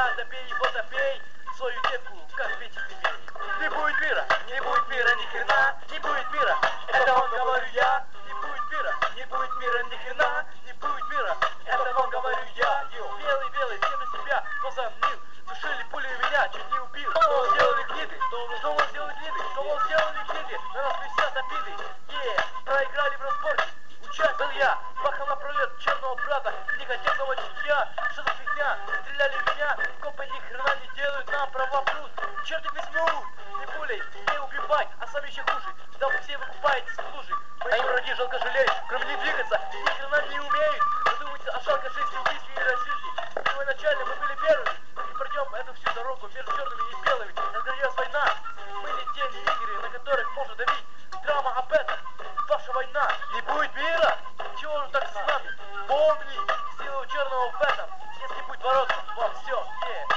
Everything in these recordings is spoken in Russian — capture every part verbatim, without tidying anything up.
я, добей его, добей свою детку, как петь тебе. Не будет мира, не будет мира, ни хрена, не будет мира, это вам говорю я. Не будет мира, не будет мира, ни хрена, не будет мира, это вам говорю я. Белый, белый, все на себя возомнил, душили пули меня, чуть не убил. Что вы сделали гниды, что вы сделали гниды, что вы сделали гниды, на нас висят обиды. Е, проиграли в разборке, участвовал я, бахал напролет черного брата, негативного чутья. Что за фигня, стреляли в меня, копы ни хрена не делают, нам права плюс. Черт их возьмут, не пулей, не убивай, а сами еще хуже. Да вы все выкупаетесь в луже. Мои враги жалко жалеют, кроме не двигаться, ни хрена не умеют. Задумайте о жалкой жизни, убийстве и расизме. Первоначально мы были первыми, и пройдем эту всю дорогу между черными и белыми. Разгорелась война, мы не те нигеры, на которых можно давить. Драма об этом, ваша война. Не будет мира, чего же так с нами? Помни, сила черного в этом, если будет бороться во всем. Yeah.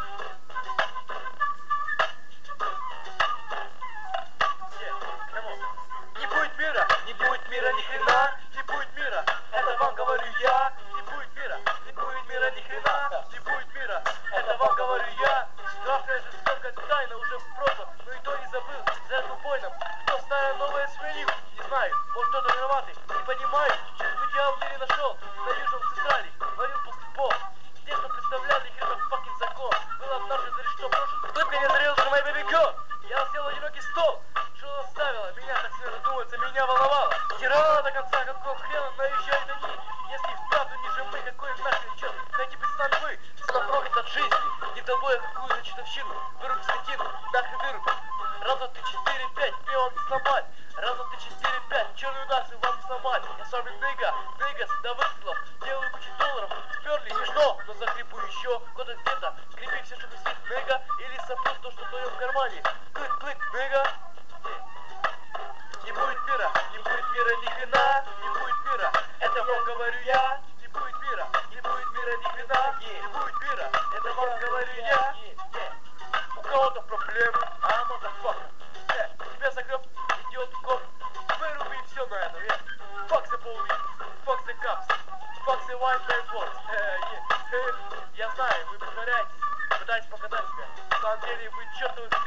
Не будет мира, не будет мира ни хрена, не будет мира, это вам говорю я. Не будет мира, не будет мира ни хрена, не будет мира, это вам говорю я. Страшная жестокая тайна уже в прошлом, но и то не забыл за эту войну. Кто старое новое сменил, не знаю, может кто-то виноватый, не понимаю, через идеал в мире нашел, на Южном Централе, варил баскетбол. Те, что представляли хренов факин закон, был однажды за что прошлый, только не зарел за мой бэби-гон. Я сел в одинокий стол, что заставило меня так сильно задуматься, меня волновало. Стирала до конца, какого хрена наезжают они, если вправду не же мы, какой нахрен черт, хотите быть с нами вы, сам проклят от жизни, не тобой какую-то читовщину, выруби скотину, нахрен выруби. Раза ты четыре пять, мне он не сломать, раза ты четыре пять, черную нацию вам не сломать. Я с вами ныга, ныга, до выстрелов, делаю кучу долларов, сперли, смешно, но загребу еще, года где-то, скреби все, что висит, ныга, или сопрут то, что в твоем кармане. Клык-клык, ныга. Не будет мира, не будет мира ни хрена, не будет мира, это вам говорю я. Не будет мира, не будет мира ни хрена, не будет мира, это вам говорю я. У кого-то проблемы, а motherfucker, тебя загреб, идиот коп, выруби все на этом, yeah. Fuck the police, fuck the cops, fuck the white man force. Uh, yeah. uh, Я знаю, вы притворяетесь, пытаетесь показать себя, на самом деле вы чертовы